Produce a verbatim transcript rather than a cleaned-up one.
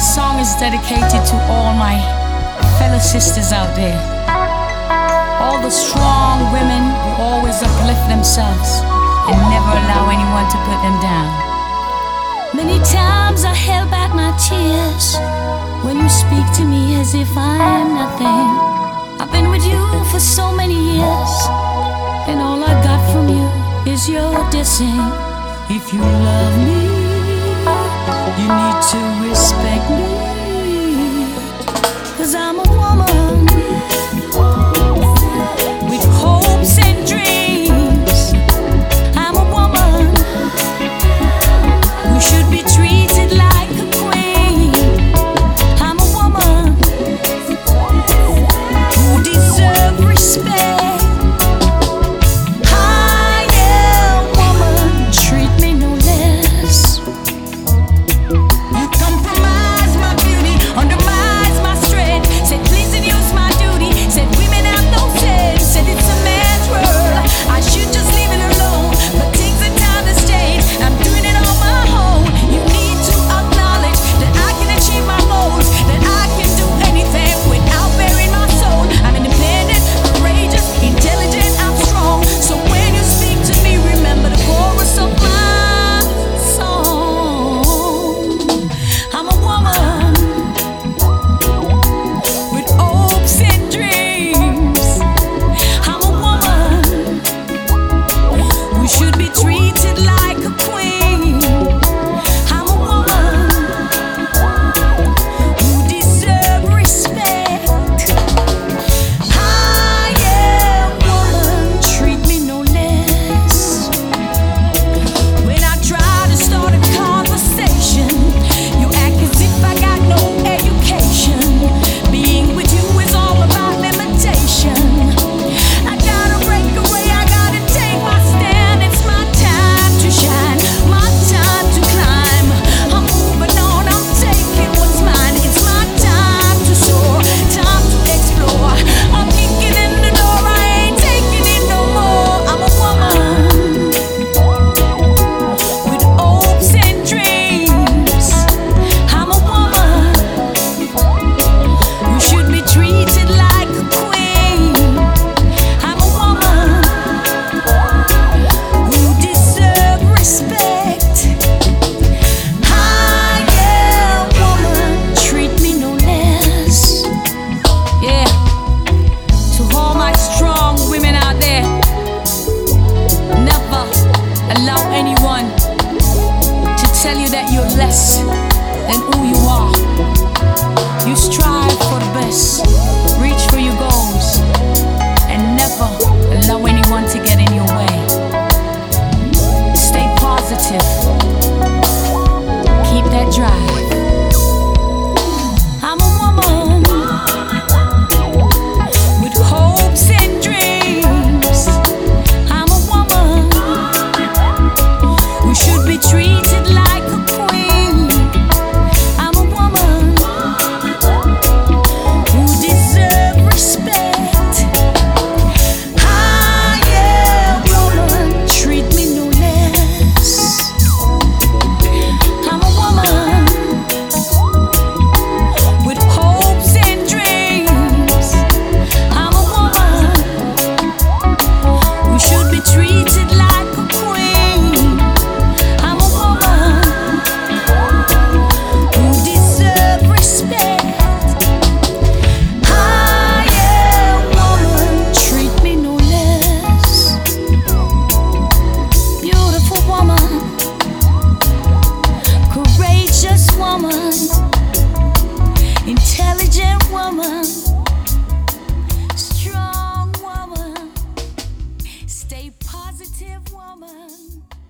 This song is dedicated to all my fellow sisters out there. All the strong women who always uplift themselves and never allow anyone to put them down. Many times I held back my tears when you speak to me as if I am nothing. I've been with you for so many years, and all I got from you is your dissing. If you love me, you need to respect me, 'cause I'm a woman with hopes and dreams. I'm a woman who should be treated like a queen. I'm a woman who deserves respect. I am woman, treat me no less. You compromise my beauty, undermines my strength. Said please and use my duty. Said women have no sense. Said it's a man's world, I should just leave it alone. But things and time has changed, I'm doing it on my own. You need to acknowledge that I can achieve my goals, that I can do anything without bearing my soul. I'm independent, courageous, intelligent, I'm strong. So when you speak to me, remember the chorus of my song. I'm a woman with hopes and dreams. I'm a woman who should be treated like a queen. I'm a woman who deserves respect. I am woman, treat me no less. When I try to start a conversation, you act as if I got no education. Being with you is all about limitation. I gotta break away, I gotta take my stand. It's my time to shine, my time to climb. I'm moving on, I'm taking what's mine. It's my time to soar, time to explore. I'm kicking in the door, I ain't taking it no more. I'm a woman with hopes and dreams. I'm a woman who should be treated like a queen. I'm a woman who deserves respect. I am woman, treat me no less. Yeah, to all my strong women out there, never allow anyone to tell you that you're less than who you are. You strive for the best, reach for your goals, and never allow anyone to get in your way. Stay positive, keep that drive. I'm a woman with hopes and dreams. I'm a woman who should be treated like a queen. I'm a woman who deserves respect. I am woman, treat me no less. I'm a woman with hopes and dreams. I'm a woman who should be treated like a queen. I'm a woman who deserves respect. I am woman, treat me no less. Beautiful woman, courageous woman, intelligent woman, strong woman, stay positive woman.